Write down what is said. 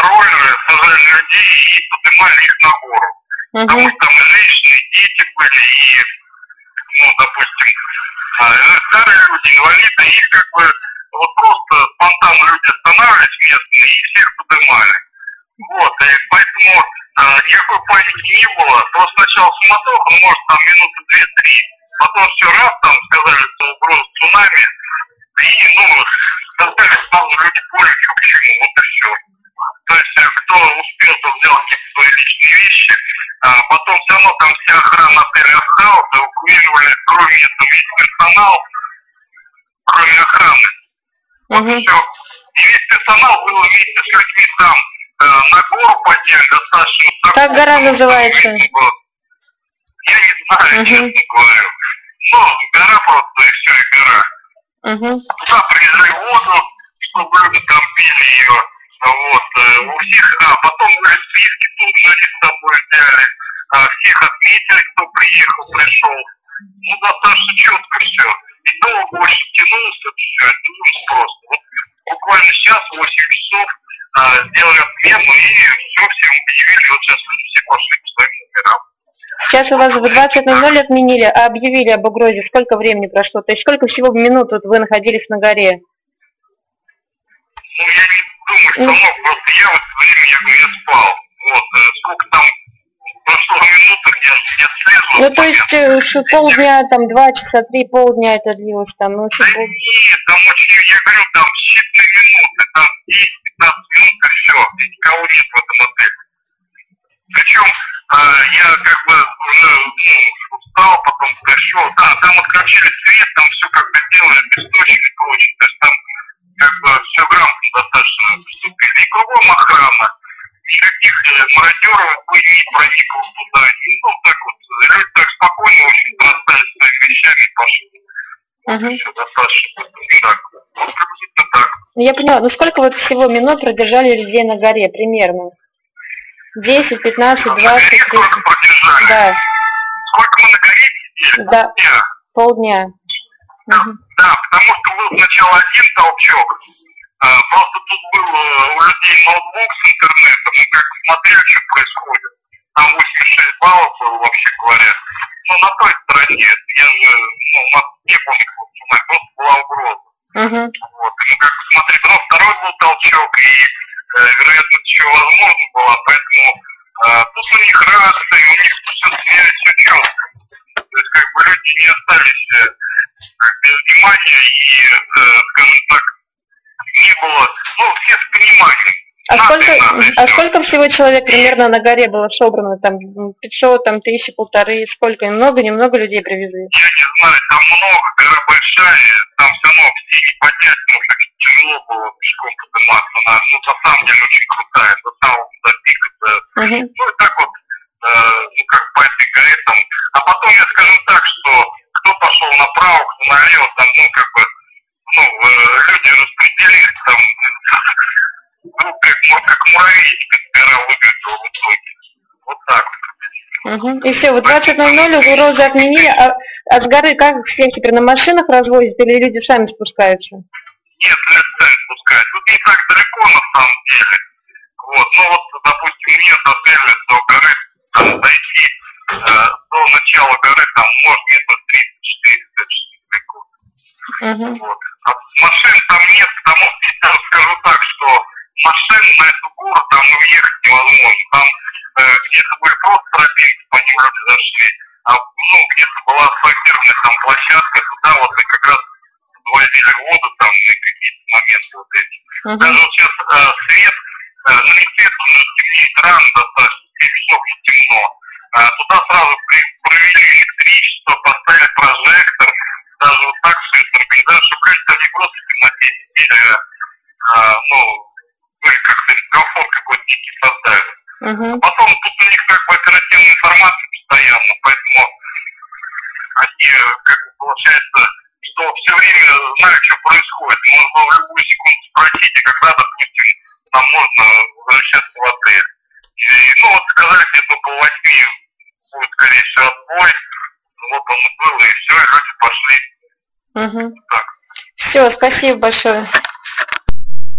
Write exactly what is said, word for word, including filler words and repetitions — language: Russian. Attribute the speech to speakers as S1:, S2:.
S1: роллеры сажали людей и поднимали их на гору.
S2: Угу.
S1: Потому что там и женщины, и дети были, и, ну, допустим, старые люди, инвалиды, их как бы вот просто спонтанно люди останавливались местные и всех поднимали. Вот, и поэтому а, никакой паники не было. Просто сначала суматоха, ну, может, там минуты две-три. Потом все раз там сказали, что угроза цунами, и, ну, сказали, сразу люди поняли, что к чему, вот и все. То есть, кто успел, то взял какие-то свои личные вещи, а потом все равно там вся охрана отеля осталась, эвакуировали, кроме этого, весь персонал, кроме охраны. Вот
S2: угу.
S1: все. И весь персонал был вместе с людьми там. На гору подняли достаточно.
S2: Как гора называется?
S1: Я не знаю, uh-huh. честно говорю. Ну, гора просто, и все, и гора. Uh-huh. Туда привезли воду, чтобы люди там пили ее. Вот, у всех, а потом были списки, тут же они с собой взяли. А, всех отметили, кто приехал, пришел. Ну, достаточно четко все. И долго очень тянулось это все, тянулось просто. Вот буквально сейчас, восемь часов, сделали отмену и все, всем объявили, вот сейчас люди все пошли по своим номерам.
S2: Сейчас у вас в двадцать ноль ноль отменили, а объявили об угрозе. Сколько времени прошло? То есть сколько всего минут вот вы находились на горе?
S1: Ну, я не думаю, что много, просто я в это время, я, я спал. Вот, сколько там прошло минуты, где я слезу.
S2: Ну, то есть что полдня, там, два часа, три, полдня это длилось там, ну,
S1: да пол... нет, там очень, я говорю, там считанные минуты, там десять-пятнадцать минут и все, никого нет в этом отеле. Причем а, я как бы уже ну, устал, потом пришел, да, там отключили свет, там все как бы делали, песочек и прочее, то есть там как бы все грамотно достаточно поступили. И кругом охрана, никаких э, мародеров бы не проникло туда, и, ну так вот, люди так спокойно очень расстались своими вещами и пошли.
S2: Угу.
S1: Все достаточно, так, вот приблизительно так.
S2: Я поняла, ну сколько вот всего минут продержали людей на горе примерно? десять, пятнадцать, двадцать, тридцать.
S1: Сколько продержали?
S2: Да.
S1: Сколько мы на горе сидели?
S2: Да.
S1: Полдня.
S2: Полдня.
S1: Да,
S2: угу.
S1: Да, потому что был сначала один толчок, а, просто тут был у людей ноутбук с интернетом, мы как смотрели, что происходит. Там восемьдесят шесть баллов было, вообще говоря. Ну, на той стороне, я же, ну, у нас не было никакого цунами, просто была угроза.
S2: Угу.
S1: Вот, и мы как смотрели, потом второй был толчок, и вероятность еще возможно была, поэтому э, тут у них реакция, у них все связь, все четко. То есть как бы люди не остались э, как, без внимания и, э, скажем так, не было, ну, все с пониманием.
S2: А сколько, а сколько всего человек примерно на горе было собрано? Там пятьсот, там тысячи, полторы, сколько? Много, немного людей привезли?
S1: Я не знаю, там много, гора большая, там все равно все не поднять, потому что тяжело было пешком подниматься. Она, ну, на самом деле очень крутая, до самого до пика. Да. Uh-huh. Ну, и так вот, э, ну, как по этой горе там. А потом я скажу так, что кто пошел направо, кто налево, там, ну, как бы, ну, э, люди распределились там, ну, как, как муравейник, как гора выглядела в итоге. Вот так вот.
S2: Угу. И все, в двадцать ноль ноль угрозы отменили, а, а с горы как всех теперь на машинах развозят или люди сами спускаются?
S1: Нет, люди сами спускаются. Тут не так далеко на самом деле. Вот, ну вот, допустим, мне с отеля до горы там дойти, э, до начала горы там может метров тридцать-четыреста, это далеко. Угу. Вот. А машин там нет, потому что я скажу так, что машин на эту гору там уехать невозможно. Там э, где-то были просто тропинки, по ним люди зашли, а ну, где-то была асфальтированная там площадка, туда вот и как раз возили воду там и какие-то моменты вот эти. Uh-huh. Даже вот сейчас э, свет, э, ну не свет, уже темнеет рано достаточно, семь часов уже темно. А, туда сразу при, провели электричество, поставили прожектор, даже вот так все это организовали, чтобы люди там не просто в темноте сидели, а, ну, ну и как-то комфорт какой-то некий создали. Uh-huh. Потом тут у них как бы оперативная информация постоянно, поэтому они, как бы, получается, что все время знают, что происходит. Можно было в любую секунду спросить, а когда, допустим, нам можно возвращаться в отель. И, ну, вот сказали, где-то по восьми будет, скорее всего, отбой. Вот он и был, и все, и люди пошли.
S2: Угу.
S1: Так.
S2: Все, спасибо большое.